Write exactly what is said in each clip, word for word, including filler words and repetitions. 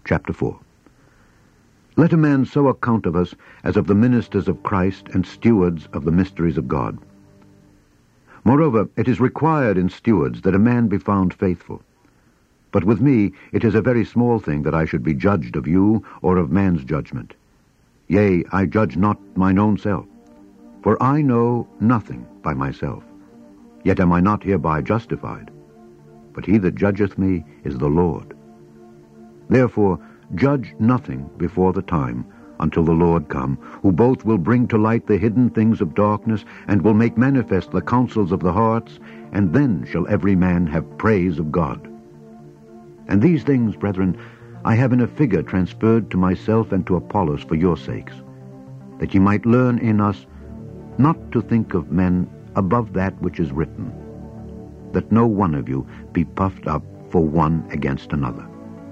Chapter four. Let a man so account of us as of the ministers of Christ and stewards of the mysteries of God. Moreover, it is required in stewards that a man be found faithful. But with me it is a very small thing that I should be judged of you or of man's judgment. Yea, I judge not mine own self. For I know nothing by myself, yet am I not hereby justified. But he that judgeth me is the Lord. Therefore judge nothing before the time, until the Lord come, who both will bring to light the hidden things of darkness, and will make manifest the counsels of the hearts, and then shall every man have praise of God. And these things, brethren, I have in a figure transferred to myself and to Apollos for your sakes, that ye might learn in us not to think of men above that which is written, that no one of you be puffed up for one against another.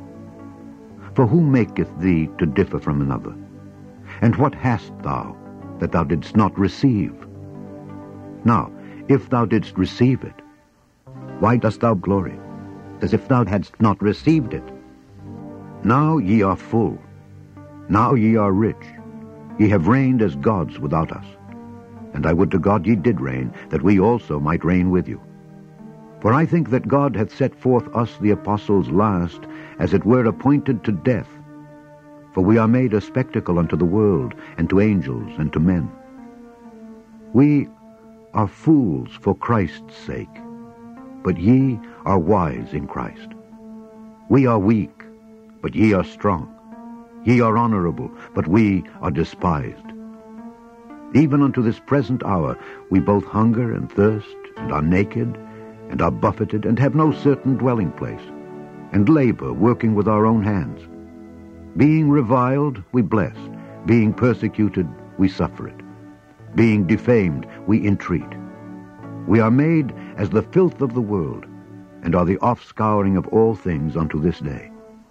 For who maketh thee to differ from another? And what hast thou that thou didst not receive? Now, if thou didst receive it, why dost thou glory, as if thou hadst not received it? Now ye are full, now ye are rich, ye have reigned as gods without us. And I would to God ye did reign, that we also might reign with you. For I think that God hath set forth us the apostles last, as it were appointed to death. For we are made a spectacle unto the world, and to angels, and to men. We are fools for Christ's sake, but ye are wise in Christ. We are weak, but ye are strong. Ye are honorable, but we are despised. Even unto this present hour we both hunger and thirst, and are naked, and are buffeted, and have no certain dwelling place, and labor, working with our own hands. Being reviled, we bless. Being persecuted, we suffer it. Being defamed, we entreat. We are made as the filth of the world, and are the offscouring of all things unto this day.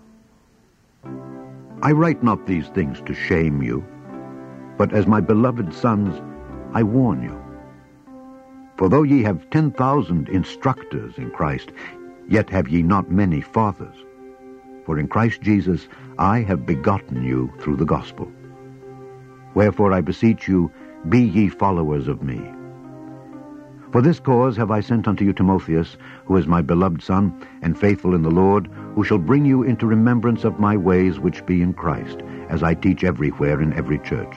I write not these things to shame you, but as my beloved sons, I warn you. For though ye have ten thousand instructors in Christ, yet have ye not many fathers. For in Christ Jesus I have begotten you through the gospel. Wherefore I beseech you, be ye followers of me. For this cause have I sent unto you Timotheus, who is my beloved son, and faithful in the Lord, who shall bring you into remembrance of my ways which be in Christ, as I teach everywhere in every church.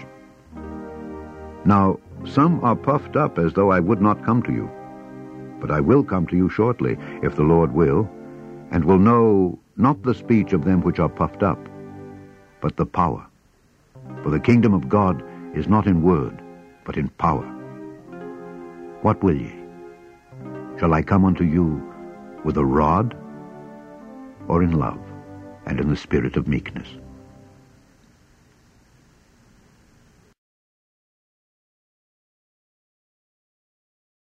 Now some are puffed up as though I would not come to you. But I will come to you shortly, if the Lord will, and will know not the speech of them which are puffed up, but the power. For the kingdom of God is not in word, but in power. What will ye? Shall I come unto you with a rod, or in love, and in the spirit of meekness?